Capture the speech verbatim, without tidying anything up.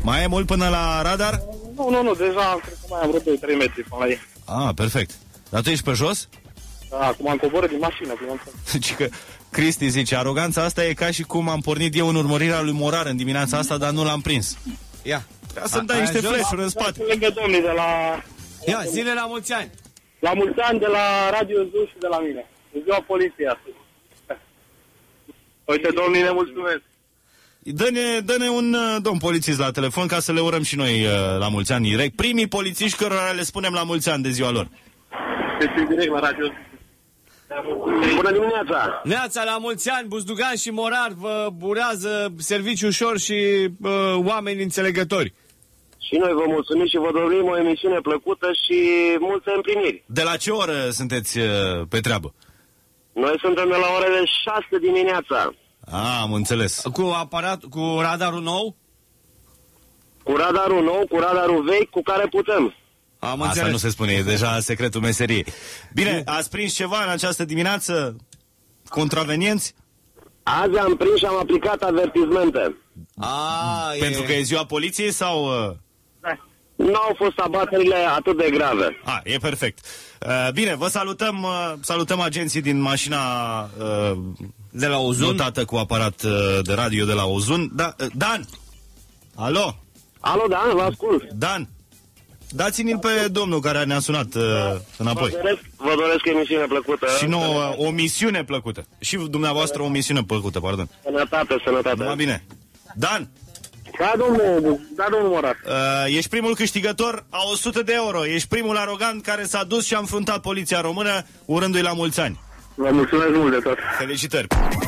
Mai e mult până la radar? Nu, nu, nu, deja cred că mai am vreo doi trei metri până la ei. Ah, perfect. Dar tu ești pe jos? Da, acum am coborât din mașină. Deci că Cristi zice, aroganța asta e ca și cum am pornit eu în urmărirea lui Morar în dimineața asta, dar nu l-am prins. Ia. Trebuia să-mi dai niște flash-uri în spate. Lângă domnii de la... Ia, zile la mulți ani. La mulți ani de la Radio Zul și de la mine. În ziua poliției astăzi. Uite, domnii, ne mulțumesc. Dă-ne, dă-ne un uh, domn polițist la telefon ca să le urăm și noi uh, la mulți ani direct. Primii polițiști cărora le spunem la mulți ani de ziua lor. Deci direct la Radio. Bună dimineața! Neața, la mulți ani, Buzdugan și Morar vă urează serviciu ușor și uh, oameni înțelegători. Și noi vă mulțumim și vă dorim o emisiune plăcută și multe împliniri. De la ce oră sunteți uh, pe treabă? Noi suntem de la orele șase dimineața. Ah, am înțeles. Cu aparat, cu radarul nou? Cu radarul nou, cu radarul vechi, cu care putem. Am Asta înțeles. nu se spune, e deja secretul meseriei. Bine, ați prins ceva în această dimineață? Contravenienți? Azi am prins și am aplicat avertizmente. A, Pentru e... că e ziua poliției sau... Uh... Nu au fost abaterile atât de grave. Ah, e perfect. Uh, bine, vă salutăm, uh, salutăm agenții din mașina uh, de la Ozun, dotată cu aparat uh, de radio de la Ozun. Da, uh, Dan! Alo? Alo, Dan, vă ascult. Dan, dați-mi pe domnul care ne-a sunat uh, înapoi. Vă doresc, vă doresc emisiune plăcută. Și nouă o misiune plăcută. Și dumneavoastră o misiune plăcută, pardon. Sănătate, sănătate. Numai bine. Dan! Da, domnul, da, domnul Morar. Uh, ești primul câștigător a o sută de euro. Ești primul arogant care s-a dus și a înfruntat poliția română urându-i la mulți ani. Vă mulțumesc mult de tot. Felicitări!